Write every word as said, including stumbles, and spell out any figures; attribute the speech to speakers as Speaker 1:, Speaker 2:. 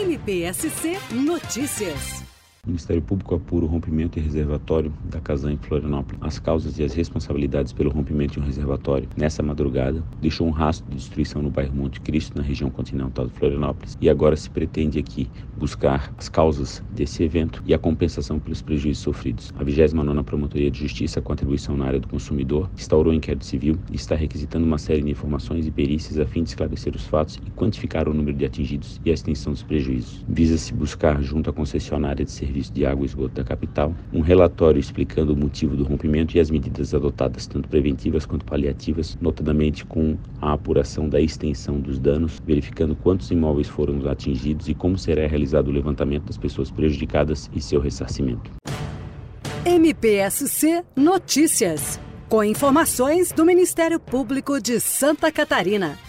Speaker 1: M P S C Notícias.
Speaker 2: O Ministério Público apura o rompimento e reservatório da Casan em Florianópolis. As causas e as responsabilidades pelo rompimento de um reservatório, nessa madrugada, deixou um rastro de destruição no bairro Monte Cristo, na região continental de Florianópolis, e agora se pretende aqui buscar as causas desse evento e a compensação pelos prejuízos sofridos. A vigésima nona Promotoria de Justiça, com atribuição na área do consumidor, instaurou um inquérito civil e está requisitando uma série de informações e perícias a fim de esclarecer os fatos e quantificar o número de atingidos e a extensão dos prejuízos. Visa-se buscar, junto à concessionária de serviços de água e esgoto da capital, um relatório explicando o motivo do rompimento e as medidas adotadas, tanto preventivas quanto paliativas, notadamente com a apuração da extensão dos danos, verificando quantos imóveis foram atingidos e como será realizado o levantamento das pessoas prejudicadas e seu ressarcimento.
Speaker 1: M P S C Notícias, com informações do Ministério Público de Santa Catarina.